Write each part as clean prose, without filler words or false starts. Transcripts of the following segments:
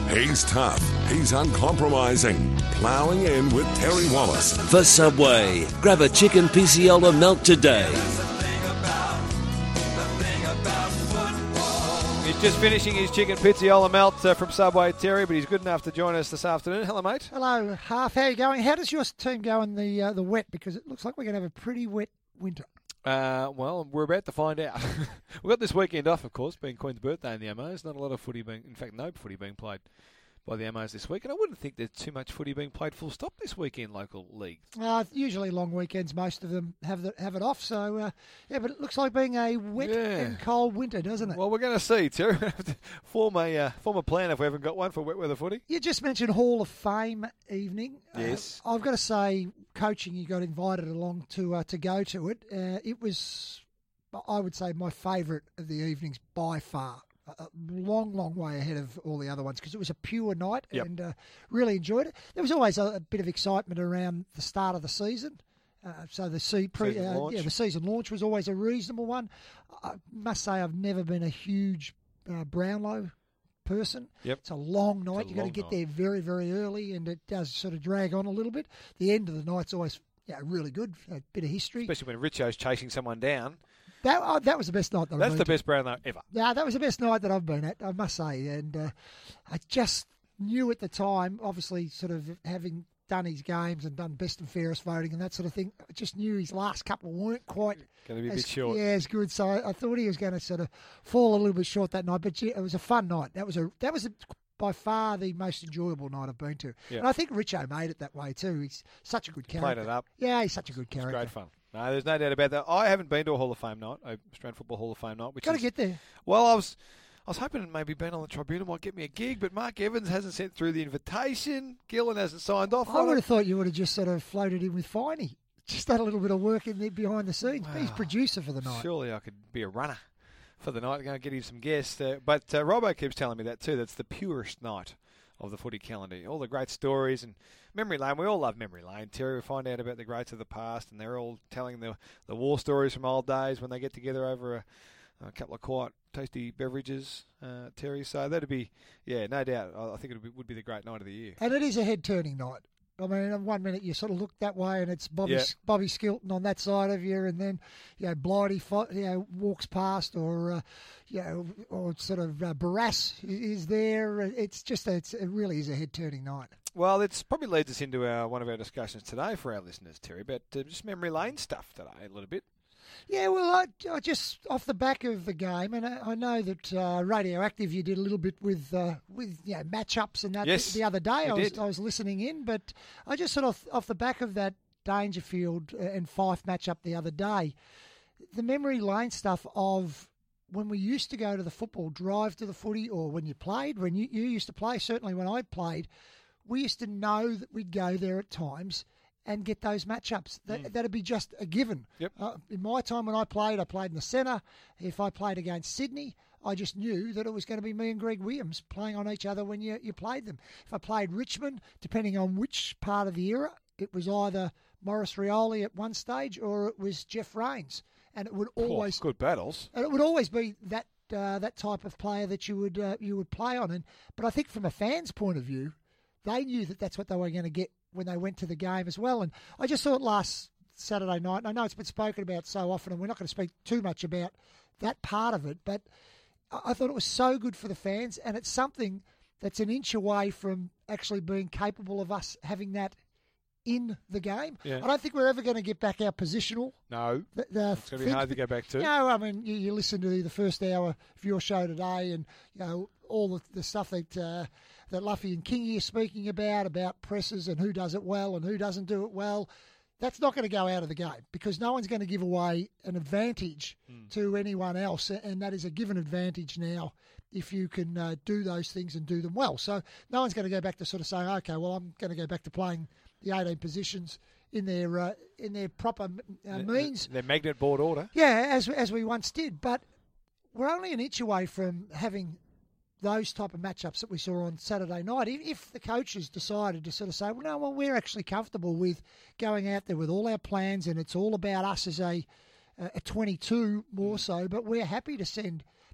He's tough. He's uncompromising. Ploughing in with Terry Wallace. For Subway, grab a chicken picciola melt today. He's just finishing his chicken pizziola melt from Subway, Terry, but he's good enough to join us this afternoon. Hello, mate. Hello, Half. How are you going? How does your team go in the wet? Because it looks like we're going to have a pretty wet winter. Well, we're about to find out. We've got this weekend off, of course, being Queen's birthday in the MOs. Not a lot of footy in fact, no footy being played by the MOs this week. And I wouldn't think there's too much footy being played full stop this week in local leagues. Usually long weekends, most of them have it off. So, but it looks like being a wet and cold winter, doesn't it? Well, we're going to see, Terry. We have to form a plan if we haven't got one for wet weather footy. You just mentioned Hall of Fame evening. Yes. I've got to say, coaching, you got invited along to go to it. It was, I would say, my favourite of the evenings by far. A long way ahead of all the other ones because it was a pure night and really enjoyed it. There was always a bit of excitement around the start of the season. So the season launch was always a reasonable one. I must say I've never been a huge Brownlow person. Yep. It's a long night. You've got to get there very, very early and it does sort of drag on a little bit. The end of the night's always really good, a bit of history. Especially when Richo's chasing someone down. That was the best night that I've been to. That's the best Brownlow ever. Yeah, that was the best night that I've been at, I must say. And I just knew at the time, obviously sort of having done his games and done best and fairest voting and that sort of thing, I just knew his last couple weren't quite going to be a bit short. Yeah, as good. So I thought he was going to sort of fall a little bit short that night. But it was a fun night. That was by far the most enjoyable night I've been to. Yeah. And I think Richo made it that way too. He's such a good character. Played it up. Yeah, he's such a good character. It's great fun. No, there's no doubt about that. I haven't been to a Hall of Fame night, a Australian Football Hall of Fame night. Got to get there. Well, I was hoping maybe being on the tribunal might get me a gig, but Mark Evans hasn't sent through the invitation. Gillen hasn't signed off. I would have thought you would have just sort of floated in with Finey. Just done a little bit of work in there behind the scenes. He's producer for the night. Surely I could be a runner for the night. Going to get him some guests. But Robbo keeps telling me that too. That's the purest night of the footy calendar. All the great stories and memory lane. We all love memory lane, Terry. We find out about the greats of the past, and they're all telling the war stories from old days when they get together over a couple of quiet, tasty beverages, Terry. So that'd be, no doubt. I think it would be the great night of the year. And it is a head-turning night. I mean, 1 minute you sort of look that way, and it's Bobby Skilton on that side of you, and then Blighty walks past, or sort of Barras is there. It really is a head-turning night. Well, it probably leads us into one of our discussions today for our listeners, Terry, about just memory lane stuff today a little bit. Yeah, well, I just off the back of the game, and I know that Radioactive you did a little bit with matchups and that the other day. I was listening in, but I just sort of off the back of that Dangerfield and Fife matchup the other day, the memory lane stuff of when we used to go to the football drive to the footy, or when you used to play. Certainly when I played, we used to know that we'd go there at times and get those matchups. That'd be just a given. Yep. In my time when I played in the centre. If I played against Sydney, I just knew that it was going to be me and Greg Williams playing on each other when you played them. If I played Richmond, depending on which part of the era, it was either Maurice Rioli at one stage or it was Jeff Rains. And it would always... good battles. And it would always be that type of player that you would play on. But I think from a fan's point of view, they knew that that's what they were going to get when they went to the game as well. And I just thought last Saturday night, and I know it's been spoken about so often, and we're not going to speak too much about that part of it, but I thought it was so good for the fans, and it's something that's an inch away from actually being capable of us having that in the game. Yeah. I don't think we're ever going to get back our positional. No, it's going to be hard to go back to. No, I mean, you listen to the first hour of your show today, and all the stuff that Luffy and Kingy are speaking about presses and who does it well and who doesn't do it well. That's not going to go out of the game because no one's going to give away an advantage to anyone else, and that is a given advantage now if you can do those things and do them well. So no one's going to go back to sort of saying, okay, well, I'm going to go back to playing the 18 positions in their proper means. Their magnet board order. Yeah, as we once did. But we're only an inch away from having those type of matchups that we saw on Saturday night. If the coaches decided to sort of say, well, we're actually comfortable with going out there with all our plans and it's all about us as a 22 more so, but we're happy to send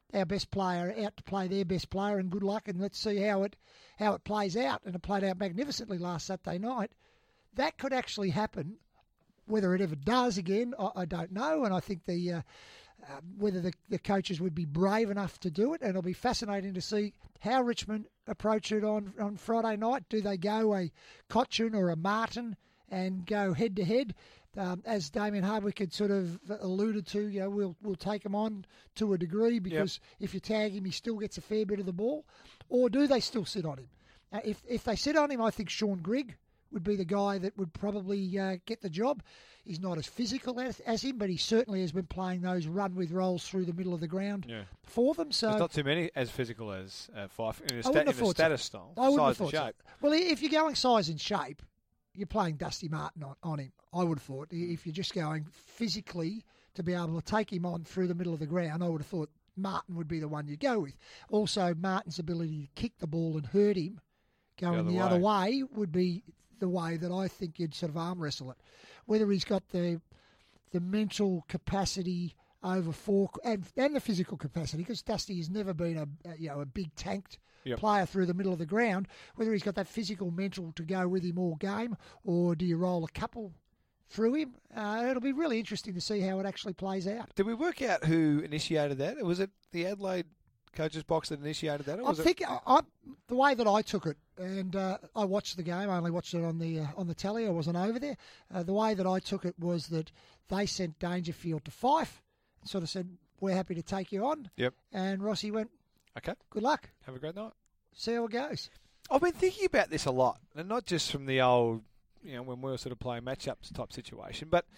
our best player out to play their best player, and good luck, and let's see how it plays out. And it played out magnificently last Saturday night. That could actually happen. Whether it ever does again, I don't know, and I think whether the coaches would be brave enough to do it, and it'll be fascinating to see how Richmond approach it on Friday night. Do they go a Cochin or a Martin and go head-to-head? As Damien Hardwick had sort of alluded to, we'll take him on to a degree because if you tag him, he still gets a fair bit of the ball. Or do they still sit on him? If they sit on him, I think Sean Grigg would be the guy that would probably get the job. He's not as physical as him, but he certainly has been playing those run-with roles through the middle of the ground for them. So there's not too many as physical as Fyfe in a status style, size and shape. Well, if you're going size and shape, you're playing Dusty Martin on him, I would have thought. If you're just going physically to be able to take him on through the middle of the ground, I would have thought Martin would be the one you go with. Also, Martin's ability to kick the ball and hurt him going the other way would be the way that I think you'd sort of arm wrestle it. Whether he's got the mental capacity over four and the physical capacity, because Dusty has never been a big tanked player through the middle of the ground. Whether he's got that physical mental to go with him all game, or do you roll a couple through him? It'll be really interesting to see how it actually plays out. Did we work out who initiated that? Was it the Adelaide coach's box that initiated that? Or was the way that I took it, and I watched the game. I only watched it on the telly. I wasn't over there. The way that I took it was that they sent Dangerfield to Fyfe and sort of said, "We're happy to take you on." Yep. And Rossi went, "Okay, good luck. Have a great night. See how it goes." I've been thinking about this a lot, and not just from the old, when we were sort of playing matchups type situation, but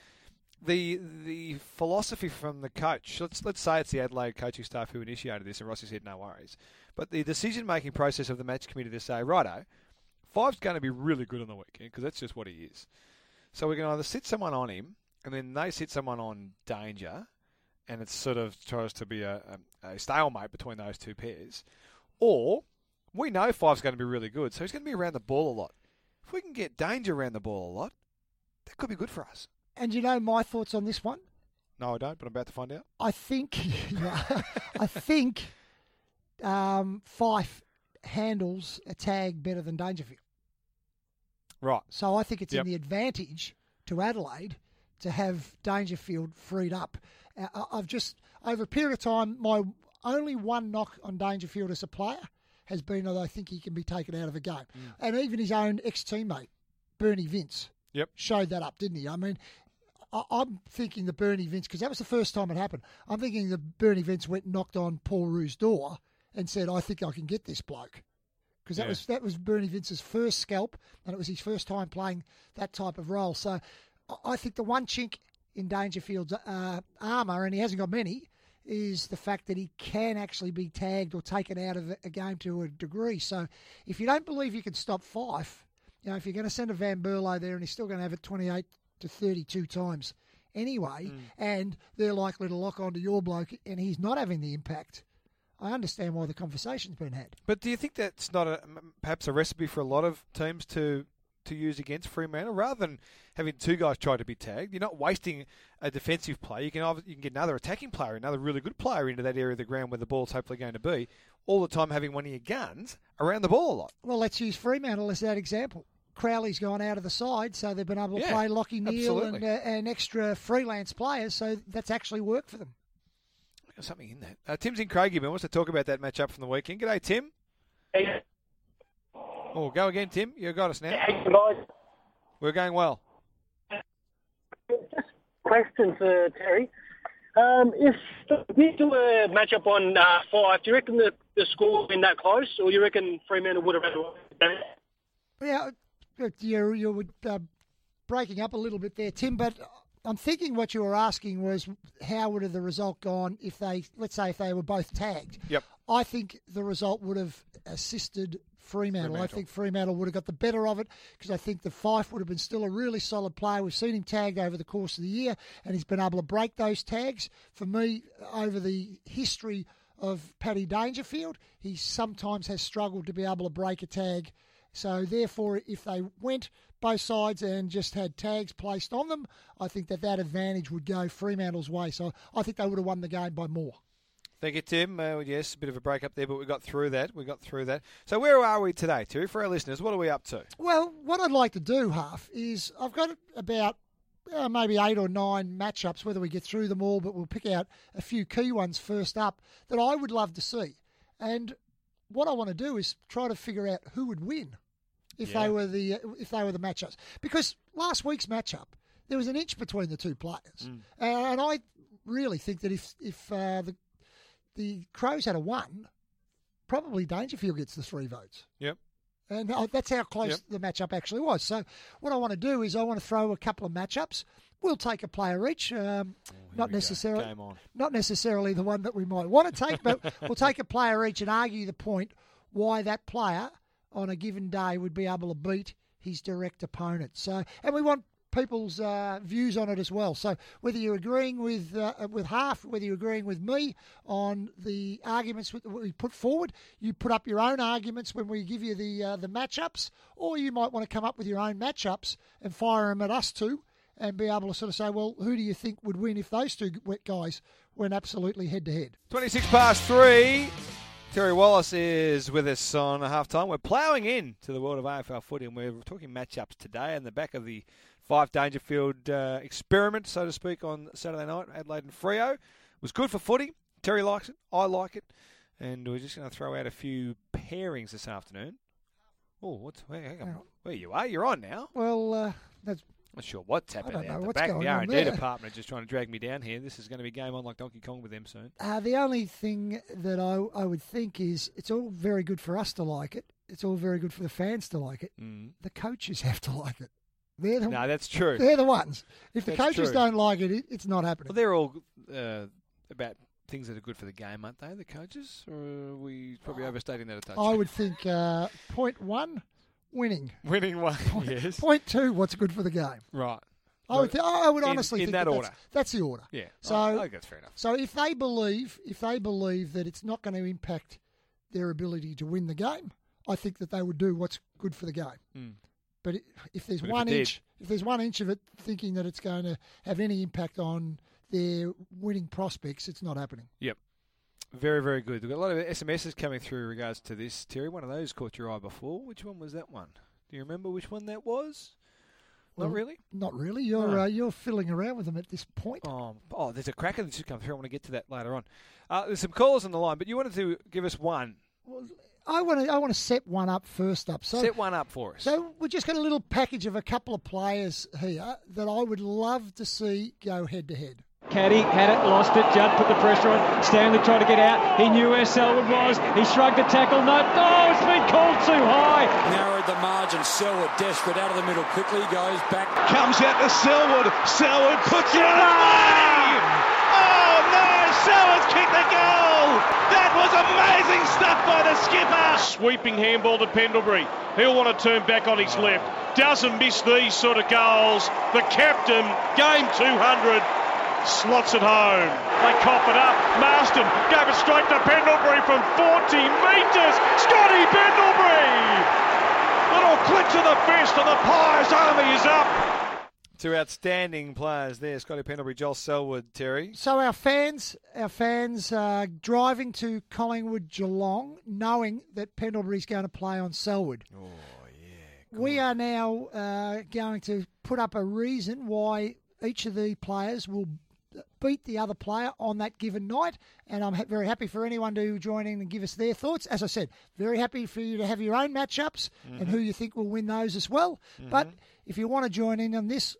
the philosophy from the coach. Let's say it's the Adelaide coaching staff who initiated this, and Rossi said no worries. But the decision-making process of the match committee to say, righto, Fyfe's going to be really good on the weekend because that's just what he is. So we can either sit someone on him, and then they sit someone on Danger, and it sort of tries to be a stalemate between those two pairs, or we know Fyfe's going to be really good, so he's going to be around the ball a lot. If we can get Danger around the ball a lot, that could be good for us. And you know my thoughts on this one? No, I don't, but I'm about to find out. I think Fyfe handles a tag better than Dangerfield. Right. So I think it's in the advantage to Adelaide to have Dangerfield freed up. I've just, over a period of time, my only one knock on Dangerfield as a player has been that I think he can be taken out of a game. And even his own ex-teammate, Bernie Vince, showed that up, didn't he? I mean, I'm thinking that Bernie Vince, because that was the first time it happened, I'm thinking that Bernie Vince went and knocked on Paul Roos' door and said, I think I can get this bloke. Because that was Bernie Vince's first scalp, and it was his first time playing that type of role. So I think the one chink in Dangerfield's armour, and he hasn't got many, is the fact that he can actually be tagged or taken out of a game to a degree. So if you don't believe you can stop Fyfe, if you're going to send a Van Berlo there and he's still going to have it 28 to 32 times anyway, and they're likely to lock onto your bloke and he's not having the impact, I understand why the conversation's been had. But do you think that's not perhaps a recipe for a lot of teams to use against Fremantle? Rather than having two guys try to be tagged, you're not wasting a defensive play. You can get another attacking player, another really good player into that area of the ground where the ball's hopefully going to be, all the time having one of your guns around the ball a lot. Well, let's use Fremantle as that example. Crowley's gone out of the side, so they've been able to play Lockie Neal and extra freelance players, so that's actually worked for them. There's something in that. Tim's in Craigieburn wants to talk about that match up from the weekend. G'day, Tim. Hey. Oh, go again, Tim. You got us now. Hey, guys. We're going well. Just question for Terry. If we do a match-up on 5, do you reckon the score will be that close, or you reckon Fremantle would have had a... Yeah, you're breaking up a little bit there, Tim, but I'm thinking what you were asking was how would have the result gone if let's say if they were both tagged. Yep. I think the result would have assisted Fremantle. I think Fremantle would have got the better of it because I think the Fyfe would have been still a really solid player. We've seen him tagged over the course of the year and he's been able to break those tags. For me, over the history of Paddy Dangerfield, he sometimes has struggled to be able to break a tag. So, therefore, if they went both sides and just had tags placed on them, I think that advantage would go Fremantle's way. So, I think they would have won the game by more. Thank you, Tim. Yes, a bit of a break up there, but we got through that. So where are we today, Terry? For our listeners, what are we up to? Well, what I'd like to do, Huff, is I've got about maybe 8 or 9 matchups, whether we get through them all, but we'll pick out a few key ones first up that I would love to see. And what I want to do is try to figure out who would win if they were the matchups. Because last week's matchup, there was an inch between the two players, and I really think that if the Crows had a 1, probably Dangerfield gets the 3 votes. Yep. And that's how close the matchup actually was. So what I want to do is I want to throw a couple of matchups. We'll take a player each, not necessarily the one that we might want to take, but we'll take a player each and argue the point why that player on a given day would be able to beat his direct opponent. So, and we want people's views on it as well. So whether you're agreeing with Half, whether you're agreeing with me on the arguments that we put forward, you put up your own arguments when we give you the matchups, or you might want to come up with your own matchups and fire them at us too, and be able to sort of say, well, who do you think would win if those two guys went absolutely head-to-head? 3:26. Terry Wallace is with us on halftime. We're ploughing in to the world of AFL footy, and we're talking matchups today on the back of the Fife Dangerfield experiment, so to speak, on Saturday night, Adelaide and Freo. It was good for footy. Terry likes it. I like it. And we're just going to throw out a few pairings this afternoon. Oh, hang on. Where you are? You're on now. Well, that's... Not sure what's happening there at the what's back. going The on R&D there. department are just trying to drag me down here. This is going to be game on like Donkey Kong with them soon. The only thing that I would think is it's all very good for us to like it. It's all very good for the fans to like it. The coaches have to like it. No, that's true. They're the ones. If the That's coaches true. don't like it, it's not happening. Well, they're all about things that are good for the game, aren't they, the coaches? Or are we probably overstating that a touch? I would think point 1, winning. Winning one, yes. Point 2, what's good for the game. Right. I would honestly think that order. That's the order. Yeah. So I think that's fair enough. So if they believe that it's not going to impact their ability to win the game, I think that they would do what's good for the game. But if there's if there's 1 inch of it thinking that it's going to have any impact on their winning prospects, it's not happening. Yep. Very, very good. We've got a lot of SMSs coming through in regards to this. Terry, one of those caught your eye before. Which one was that one? Do you remember which one that was? Not really? Not really. You're fiddling around with them at this point. Oh, there's a cracker that's just come through. I want to get to that later on. There's some callers on the line, but you wanted to give us one. Well, I want to set one up first up. So set one up for us. So we've just got a little package of a couple of players here that I would love to see go head-to-head. Caddy had it, lost it. Judd put the pressure on. Stanley tried to get out. He knew where Selwood was. He shrugged the tackle. No, it's been called too high. Narrowed the margin. Selwood desperate out of the middle. Quickly goes back. Comes out to Selwood. Selwood puts it away. Oh no! Selwood's kicked the goal. That was amazing stuff by the skipper. Sweeping handball to Pendlebury. He'll want to turn back on his left. Doesn't miss these sort of goals. The captain, game 200. Slots it home. They cop it up. Marston gave it straight to Pendlebury from 40 metres. Scotty Pendlebury! Little click to the fist and the Pies Army is up. Two outstanding players there, Scotty Pendlebury, Joel Selwood, Terry. So our fans are driving to Collingwood Geelong knowing that Pendlebury's going to play on Selwood. Oh, yeah. We are now going to put up a reason why each of the players will beat the other player on that given night, and I'm very happy for anyone to join in and give us their thoughts. As I said, very happy for you to have your own matchups and who you think will win those as well. But if you want to join in on this,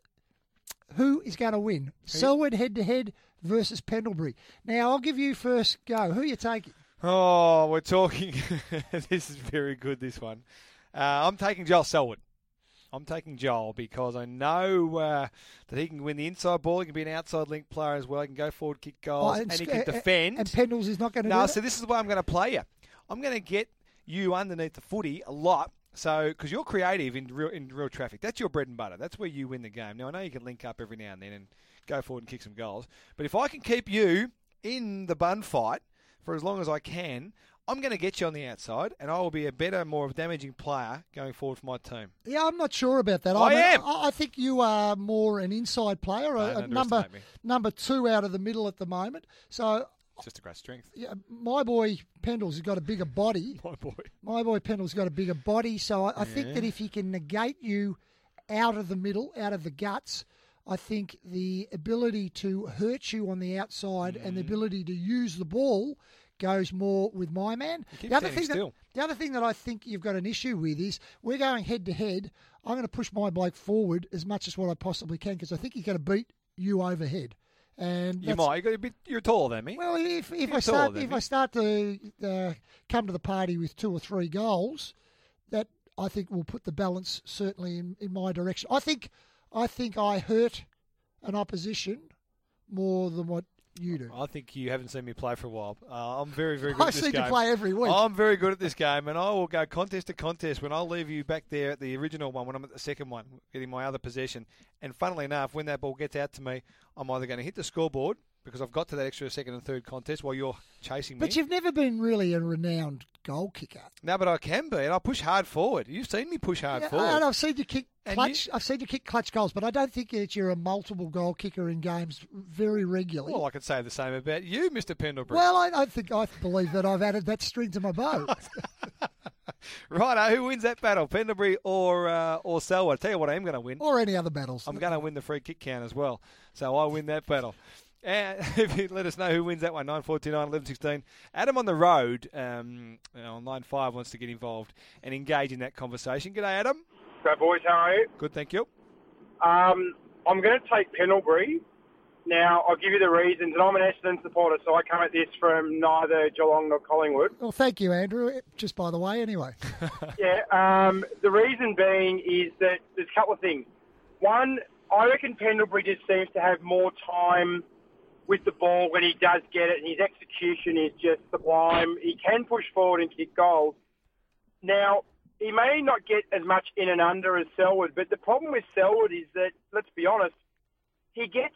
who is going to win? Selwood head-to-head versus Pendlebury. Now, I'll give you first go. Who are you taking? Oh, we're talking... This is very good, this one. I'm taking Joel Selwood. I'm taking Joel because I know that he can win the inside ball. He can be an outside link player as well. He can go forward, kick goals, and he can defend. And Pendles is not going to do that? No, so this is the way I'm going to play you. I'm going to get you underneath the footy a lot. So, because you're creative in real traffic. That's your bread and butter. That's where you win the game. Now, I know you can link up every now and then and go forward and kick some goals. But if I can keep you in the bun fight for as long as I can, I'm going to get you on the outside, and I will be a better, more damaging player going forward for my team. Yeah, I'm not sure about that. I am. I think you are more an inside player, number 2 out of the middle at the moment. So just a great strength. Yeah, my boy Pendles has got a bigger body. My boy Pendles got a bigger body, so I think that if he can negate you out of the middle, out of the guts, I think the ability to hurt you on the outside and the ability to use the ball goes more with my man. The other thing that I think you've got an issue with is we're going head to head. I'm going to push my bloke forward as much as what I possibly can because I think he's going to beat you overhead. And you might. You're taller than me. Well, if I start to come to the party with 2 or 3 goals, that I think will put the balance certainly in my direction. I think I hurt an opposition more than what you do. I think you haven't seen me play for a while. I'm very, very good at this game. I see you play every week. I'm very good at this game, and I will go contest to contest when I'll leave you back there at the original one when I'm at the second one, getting my other possession. And funnily enough, when that ball gets out to me, I'm either going to hit the scoreboard because I've got to that extra second and third contest while you're chasing me. But you've never been really a renowned goal kicker. No, but I can be, and I push hard forward. You've seen me push hard forward. And I've seen you kick clutch. I've seen you kick clutch goals, but I don't think that you're a multiple goal kicker in games very regularly. Well, I could say the same about you, Mr. Pendlebury. Well, I believe that I've added that string to my bow. Righto, who wins that battle, Pendlebury or Selwood? I tell you what, I am going to win. Or any other battles. I'm going to win the free kick count as well, so I win that battle. And if you let us know who wins that one, 9429 1116. Adam on the road on line 5 wants to get involved and engage in that conversation. G'day, Adam. Great, boys. How are you? Good, thank you. I'm going to take Pendlebury. Now, I'll give you the reasons, and I'm an Essendon supporter, so I come at this from neither Geelong nor Collingwood. Well, thank you, Andrew, just by the way, anyway. Yeah, the reason being is that there's a couple of things. One, I reckon Pendlebury just seems to have more time with the ball when he does get it, and his execution is just sublime. He can push forward and kick goals. Now, he may not get as much in and under as Selwood, but the problem with Selwood is that, let's be honest, he gets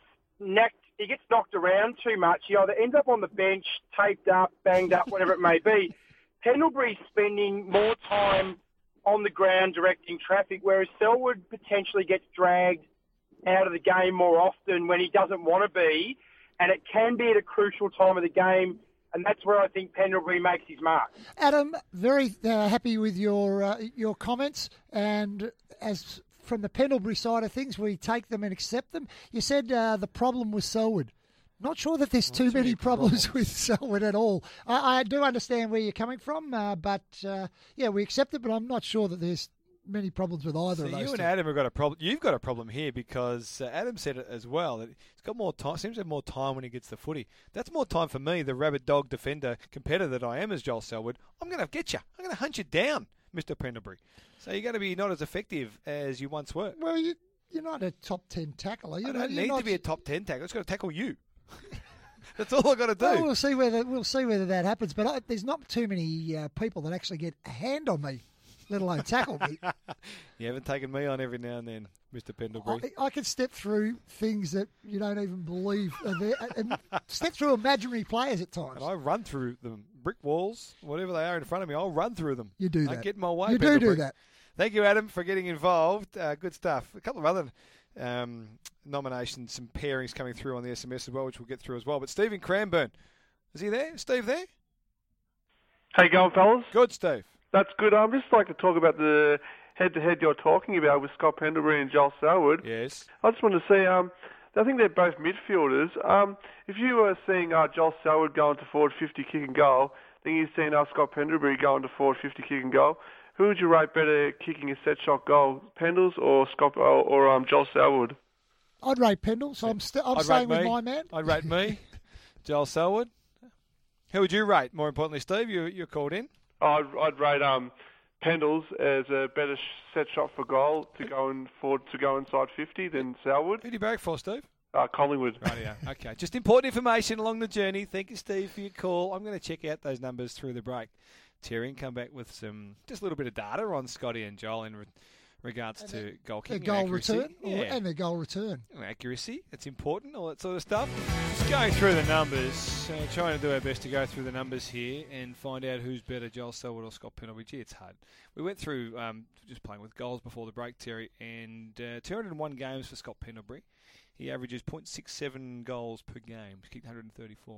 knocked around too much. He either ends up on the bench, taped up, banged up, whatever it may be. Pendlebury's spending more time on the ground directing traffic, whereas Selwood potentially gets dragged out of the game more often when he doesn't want to be, and it can be at a crucial time of the game, and that's where I think Pendlebury makes his mark. Adam, very happy with your comments, and as from the Pendlebury side of things, we take them and accept them. You said the problem was Selwood. Not sure that there's too many problems with Selwood at all. I do understand where you're coming from, but we accept it, but I'm not sure that there's many problems with either of those. You and Adam have got a problem. You've got a problem here because Adam said it as well that he's got more time. Seems to have more time when he gets the footy. That's more time for me, the rabid dog defender competitor that I am as Joel Selwood. I'm going to get you. I'm going to hunt you down, Mr. Pendlebury. So you're going to be not as effective as you once were. Well, you're not a top 10 tackler. I don't need to be a top 10 tackler. I've just got to tackle you. That's all I've got to do. Well, we'll see whether that happens. But there's not too many people that actually get a hand on me, let alone tackle me. You haven't taken me on every now and then, Mr. Pendlebury. I can step through things that you don't even believe are there, and step through imaginary players at times. And I run through them. Brick walls, whatever they are in front of me, I'll run through them. You do that. I get in my way, You do that. Thank you, Adam, for getting involved. Good stuff. A couple of other nominations, some pairings coming through on the SMS as well, which we'll get through as well. But Steve in Cranbourne, is he there? Steve there? How you going, fellas? Good, Steve. That's good. I'd just like to talk about the head-to-head you're talking about with Scott Pendlebury and Joel Selwood. Yes. I just want to say, I think they're both midfielders. If you were seeing Joel Selwood going to forward 50 kick and goal, then you're seeing Scott Pendlebury going to forward 50 kick and goal. Who would you rate better kicking a set shot goal, Pendles or Scott or Joel Selwood? I'd rate Pendles. I'm staying with my man. I'd rate me, Joel Selwood. Who would you rate? More importantly, Steve, you're called in. I'd rate Pendles as a better set shot for goal to go inside 50 than Selwood. Who do you barrack for, Steve? Collingwood. Rightio. Okay. Just important information along the journey. Thank you, Steve, for your call. I'm going to check out those numbers through the break. Terry, and come back with just a little bit of data on Scotty and Joel in regards to goal kicking, goal return, and their goal return, accuracy. It's important, all that sort of stuff. Just going through the numbers, trying to do our best to go through the numbers here and find out who's better, Joel Selwood or Scott Pendlebury. Gee, it's hard. We went through just playing with goals before the break, Terry, and 201 games for Scott Pendlebury. He averages 0.67 goals per game. He's kicked 134.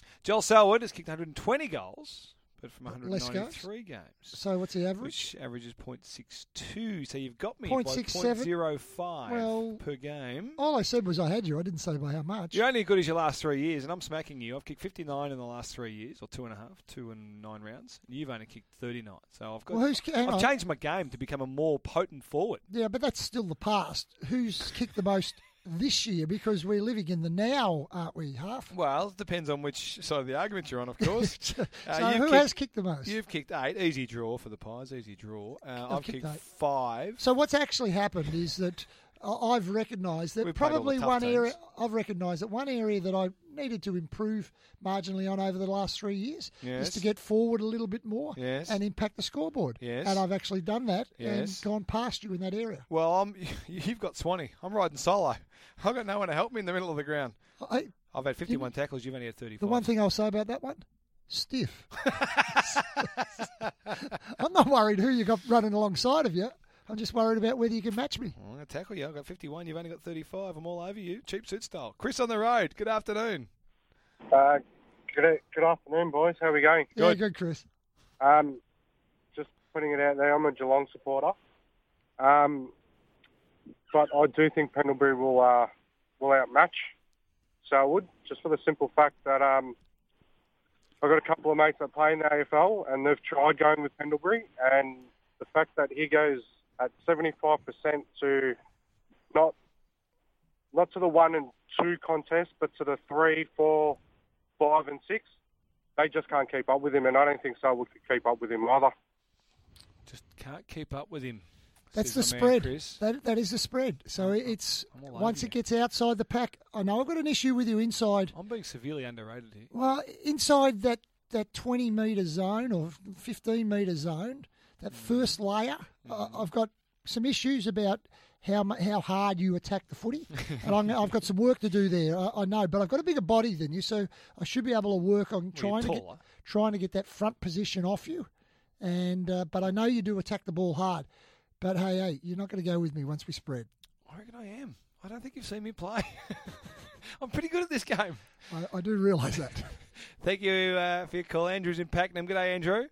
Joel Selwood has kicked 120 goals, but from 193 games. So what's the average? Which averages 0.62. So you've got me by 0.05 per game. All I said was I had you. I didn't say by how much. You're only as good as your last 3 years, and I'm smacking you. I've kicked 59 in the last 3 years, or 2.5, 2 and 9 rounds. And you've only kicked 39. So I've changed my game to become a more potent forward. Yeah, but that's still the past. Who's kicked the most this year? Because we're living in the now, aren't we, Half? Well, it depends on which side of the argument you're on, of course. So who has kicked the most? You've kicked 8. Easy draw for the Pies. Easy draw. I've kicked 5. So what's actually happened is that I've recognised that probably one area. I've recognised that one area that I needed to improve marginally on over the last 3 years is to get forward a little bit more and impact the scoreboard. Yes. And I've actually done that and gone past you in that area. Well, you've got Swanee. I'm riding solo. I've got no one to help me in the middle of the ground. I've had 51 tackles. You've only had 35. The one thing I'll say about that one, stiff. I'm not worried who you got running alongside of you. I'm just worried about whether you can match me. I'm going to tackle you. I've got 51. You've only got 35. I'm all over you. Cheap suit style. Chris on the road. Good afternoon. Good afternoon, boys. How are we going? Yeah, good, Chris. Just putting it out there, I'm a Geelong supporter. But I do think Pendlebury will outmatch Selwood, just for the simple fact that I've got a couple of mates that play in the AFL, and they've tried going with Pendlebury, and the fact that he goes at 75% to not to the 1 and 2 contest, but to the 3, 4, 5 and 6, they just can't keep up with him, and I don't think Selwood could keep up with him either. Just can't keep up with him. That's the spread. That is the spread. So it's once it gets outside the pack. I know I've got an issue with you inside. I'm being severely underrated here. Well, inside that 20-metre zone or 15-metre zone, that first layer, I've got some issues about how hard you attack the footy. And I've got some work to do there, I know. But I've got a bigger body than you, so I should be able to work on trying to get that front position off you. And but I know you do attack the ball hard. But, hey, you're not going to go with me once we spread. I reckon I am. I don't think you've seen me play. I'm pretty good at this game. I do realise that. Thank you for your call. Andrew's in Pakenham. G'day, Andrew.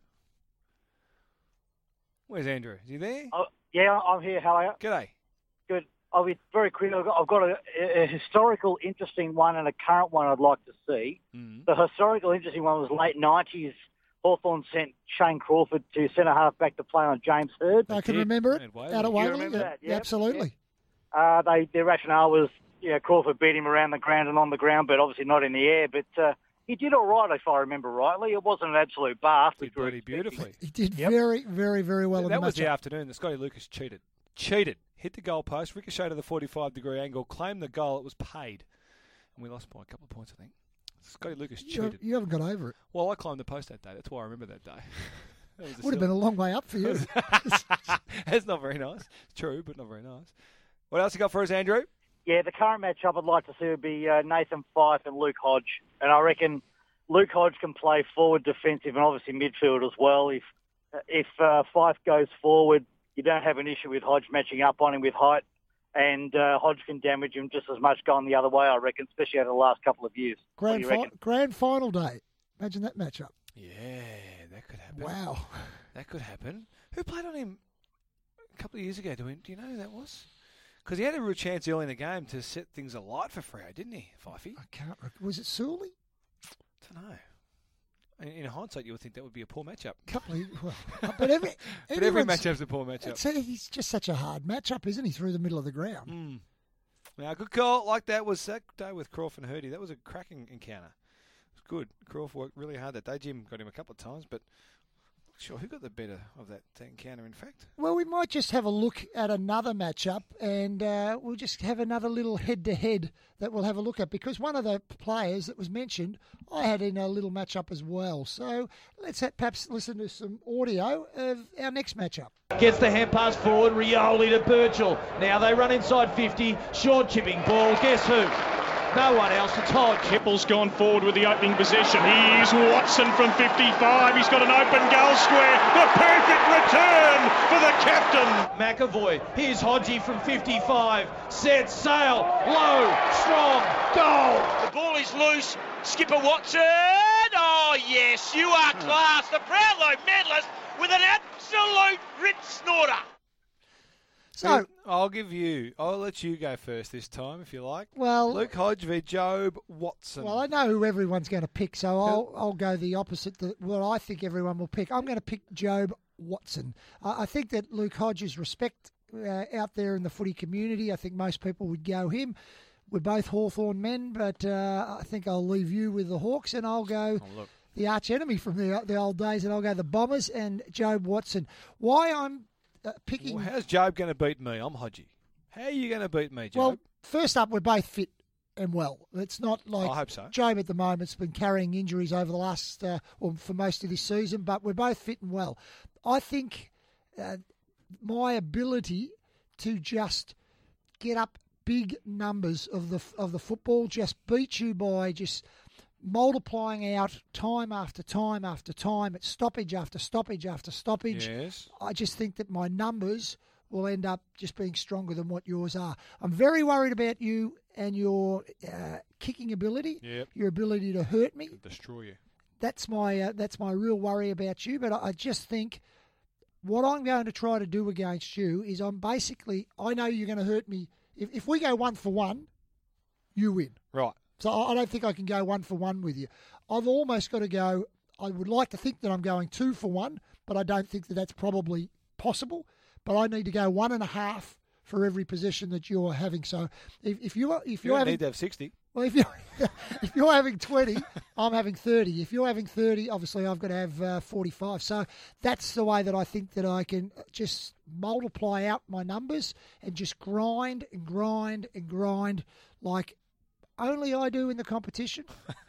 Where's Andrew? Is he there? Yeah, I'm here. How are you? G'day. Good. I'll be very quick. I've got a historical, interesting one and a current one I'd like to see. Mm. The historical, interesting one was late 90s. Hawthorn sent Shane Crawford to centre-half back to play on James Hird. I can remember it. Out of Waverley. You remember that? Yeah, absolutely. Yeah. Their rationale was, Crawford beat him around the ground and on the ground, but obviously not in the air. But he did all right, if I remember rightly. It wasn't an absolute bath. He did it beautifully. He did very, very, very well in the match. That was the afternoon that Scotty Lucas cheated. Hit the goal post, ricocheted the 45-degree angle, claimed the goal. It was paid. And we lost by a couple of points, I think. Scotty Lucas cheated. You haven't got over it. Well, I climbed the post that day. That's why I remember that day. Would have been a long way up for you. It's not very nice. It's true, but not very nice. What else you got for us, Andrew? Yeah, the current matchup I'd like to see would be Nathan Fyfe and Luke Hodge. And I reckon Luke Hodge can play forward, defensive, and obviously midfield as well. If Fyfe goes forward, you don't have an issue with Hodge matching up on him with height. And Hodge can damage him just as much going the other way, I reckon, especially over the last couple of years. Grand final day. Imagine that matchup. Yeah, that could happen. Wow. That could happen. Who played on him a couple of years ago? Do you know who that was? Because he had a real chance early in the game to set things alight for Freo, didn't he, Fifey? I can't remember. Was it Sully? I don't know. In hindsight, you would think that would be a poor matchup. But every matchup's a poor matchup. He's just such a hard matchup, isn't he, through the middle of the ground? Mm. Now, a good call like that was that day with Crawford and Hurdy. That was a cracking encounter. It was good. Crawford worked really hard that day. Jim got him a couple of times, but sure, who got the better of that encounter, in fact? Well, we might just have a look at another matchup, and we'll just have another little head-to-head that we'll have a look at, because one of the players that was mentioned, I had in a little matchup as well. So let's perhaps listen to some audio of our next matchup. Gets the hand pass forward, Rioli to Birchall. Now they run inside 50, short chipping ball. Guess who? No one else, it's Hodge. Keppel's gone forward with the opening possession. Here's Watson from 55. He's got an open goal square. The perfect return for the captain. McAvoy, here's Hodgie from 55. Set sail, low, strong, goal. The ball is loose. Skipper Watson. Oh, yes, you are class. The Brownlow medalist with an absolute rip snorter. So I'll let you go first this time, if you like. Well, Luke Hodge v. Jobe Watson. Well, I know who everyone's going to pick, so I'll go the opposite. What I think everyone will pick. I'm going to pick Jobe Watson. I think that Luke Hodge's respect out there in the footy community. I think most people would go him. We're both Hawthorn men, but I think I'll leave you with the Hawks, and I'll go the arch enemy from the old days, and I'll go the Bombers and Jobe Watson. Why I'm picking... Well, how's Jobe going to beat me? I'm Hodgie. How are you going to beat me, Jobe? Well, first up, we're both fit and well. It's not like I hope so. Jobe at the moment's been carrying injuries over the last, for most of this season, but we're both fit and well. I think my ability to just get up big numbers of the football, just beat you by just multiplying out time after time after time, at stoppage after stoppage after stoppage. Yes. I just think that my numbers will end up just being stronger than what yours are. I'm very worried about you and your kicking ability, your ability to hurt me. Could destroy you. That's my real worry about you. But I just think what I'm going to try to do against you is I know you're going to hurt me. If we go 1-for-1, you win. Right. So I don't think I can go 1-for-1 with you. I've almost got to go. I would like to think that I'm going 2-for-1, but I don't think that that's probably possible. But I need to go 1.5 for every possession that you're having. So if you're having, need to have 60. Well, if you're having 20, I'm having 30. If you're having 30, obviously I've got to have 45. So that's the way that I think that I can just multiply out my numbers and just grind and grind and grind like only I do in the competition.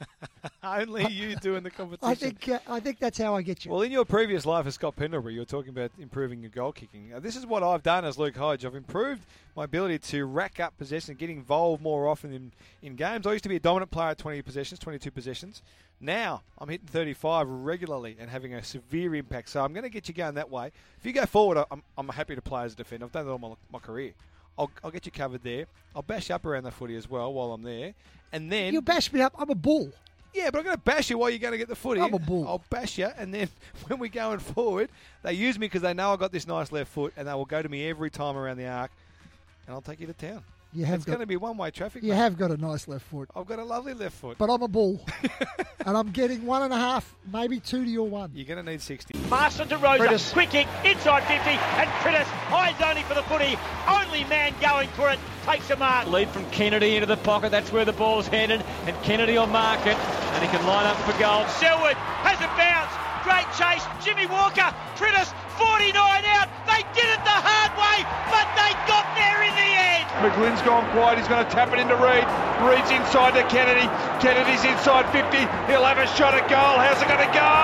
Only you do in the competition. I think that's how I get you. Well, in your previous life as Scott Pendlebury, you were talking about improving your goal kicking. This is what I've done as Luke Hodge. I've improved my ability to rack up possession, get involved more often in games. I used to be a dominant player at 22 possessions. Now I'm hitting 35 regularly and having a severe impact. So I'm going to get you going that way. If you go forward, I'm happy to play as a defender. I've done that all my career. I'll get you covered there. I'll bash you up around the footy as well while I'm there. And then you'll bash me up. I'm a bull. Yeah, but I'm going to bash you while you're going to get the footy. I'm a bull. I'll bash you, and then when we're going forward, they use me because they know I've got this nice left foot, and they will go to me every time around the arc, and I'll take you to town. It's going to be one-way traffic. You have got a nice left foot. I've got a lovely left foot. But I'm a bull. And I'm getting 1.5, maybe 2 to your 1. You're going to need 60. Marston to Rosa. Quick kick, inside 50, and Critters, eyes only for the footy. Only man going for it, takes a mark. Lead from Kennedy into the pocket. That's where the ball's headed. And Kennedy will mark it. And he can line up for goal. Selwood has a bounce. Great chase. Jimmy Walker. Critters, 49 out. They did it the hard way, but they got there in the end. McGlynn's gone quiet. He's going to tap it into Reid. Reid's inside to Kennedy. Kennedy's inside 50. He'll have a shot at goal. How's it going to go?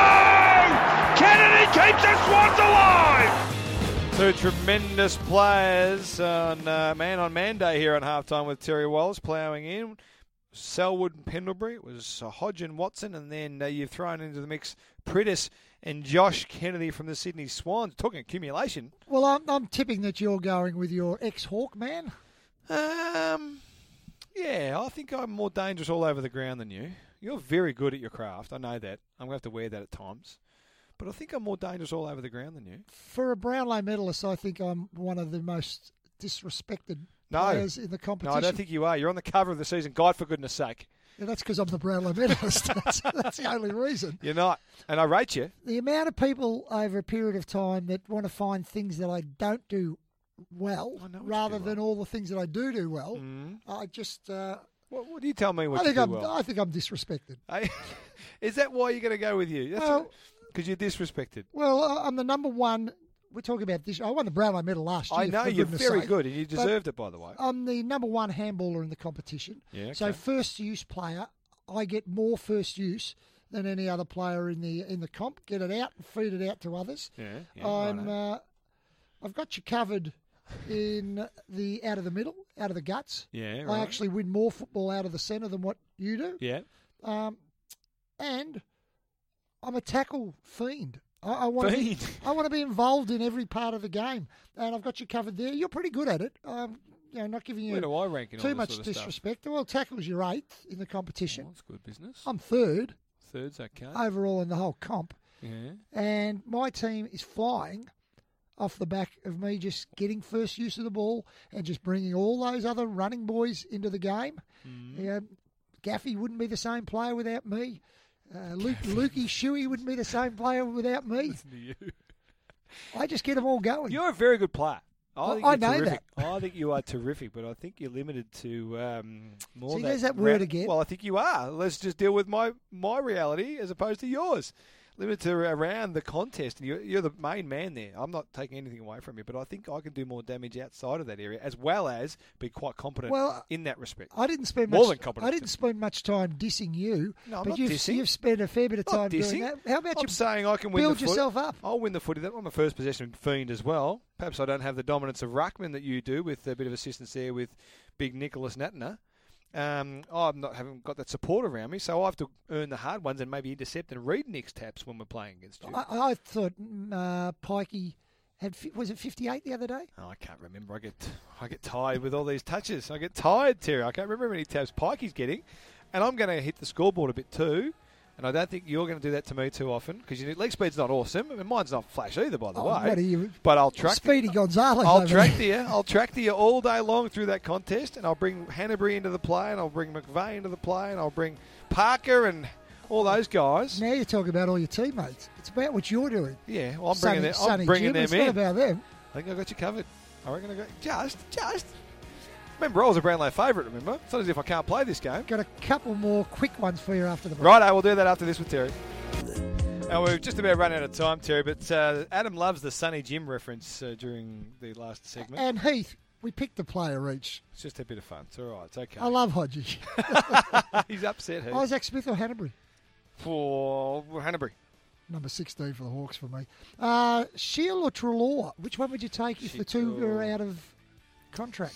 Kennedy keeps the Swans alive. Two tremendous players on man day here on halftime with Terry Wallace ploughing in. Selwood and Pendlebury. It was Hodge and Watson, and then you've thrown into the mix Priddis and Josh Kennedy from the Sydney Swans. Talking accumulation. Well, I'm tipping that you're going with your ex-Hawk man. Yeah, I think I'm more dangerous all over the ground than you. You're very good at your craft. I know that. I'm going to have to wear that at times. But I think I'm more dangerous all over the ground than you. For a Brownlow medalist, I think I'm one of the most disrespected players in the competition. No, I don't think you are. You're on the cover of the season guide, for goodness sake. Yeah, that's because I'm the Brownlow medalist. That's the only reason. You're not. And I rate you. The amount of people over a period of time that want to find things that I don't do well rather than all the things that I do well, I just... what do you tell me what you do well? I think I'm disrespected. Is that why you're going to go with you? Because you're disrespected. Well, I'm the number one... We're talking about this. I won the Brownlow medal last year. I know, you're very good, and you deserved it, by the way. I'm the number one handballer in the competition. Yeah, okay. So first-use player, I get more first use than any other player in the comp. Get it out and feed it out to others. Yeah, I've got you covered in the out of the middle, out of the guts. Yeah, I actually win more football out of the centre than what you do. Yeah. And I'm a tackle fiend. I want to be involved in every part of the game, and I've got you covered there. You're pretty good at it. not giving you Where do I rank in all too this much sort of disrespect. Well, tackles you're 8th in the competition. Oh, that's good business. I'm 3rd. Third's okay. Overall in the whole comp. Yeah. And my team is flying off the back of me just getting first use of the ball and just bringing all those other running boys into the game. Gaffey wouldn't be the same player without me. Lukey Shuey wouldn't be the same player without me. Listen to you. I just get them all going. You're a very good player. I know terrific. that. I think you are terrific, but I think you're limited to more. See, there's that word again. Well, I think you are. Let's just deal with my reality as opposed to yours. Limited to around the contest, and you're the main man there. I'm not taking anything away from you, but I think I can do more damage outside of that area, as well as be quite competent in that respect. I didn't spend more much, than competent. I didn't spend much time dissing you. No, I'm but not you've, dissing. You've spent a fair bit of time doing that. How about I'm saying I can win build the yourself up? I'll win the footy. I'm a first possession fiend as well. Perhaps I don't have the dominance of ruckman that you do, with a bit of assistance there with big Nicholas Natana. Haven't got that support around me, so I have to earn the hard ones and maybe intercept and read Nick's taps when we're playing against you. I thought Pikey was it 58 the other day? Oh, I can't remember. I get tired with all these touches. I get tired, Terry. I can't remember how many taps Pikey's getting, and I'm going to hit the scoreboard a bit too. And I don't think you're going to do that to me too often, because your leg speed's not awesome. I mean, mine's not flash either, by the way. But I'll track Speedy Gonzalez. I'll track to you. I'll track to you all day long through that contest, and I'll bring Hanbury into the play, and I'll bring McVeigh into the play, and I'll bring Parker and all those guys. Now you're talking about all your teammates. It's about what you're doing. Yeah, well, I'm bringing them it's in. It's not about them. I think I got you covered. I reckon I got just. Remember, I was a Brownlow favourite, remember? It's not as if I can't play this game. Got a couple more quick ones for you after the break. Righto, we'll do that after this with Terry. Now, we've just about run out of time, Terry, but Adam loves the Sonny Jim reference during the last segment. And Heath, we picked the player each. It's just a bit of fun. It's all right. It's okay. I love Hodgie. He's upset, Heath. Isaac Smith or Hanbury? For Hanbury. Number 16 for the Hawks for me. Shield or Treloar? Which one would you take if the two were out of contract?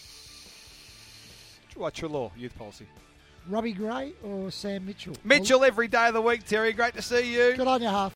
Treloar, youth policy. Robbie Gray or Sam Mitchell? Mitchell every day of the week, Terry. Great to see you. Good on you, half.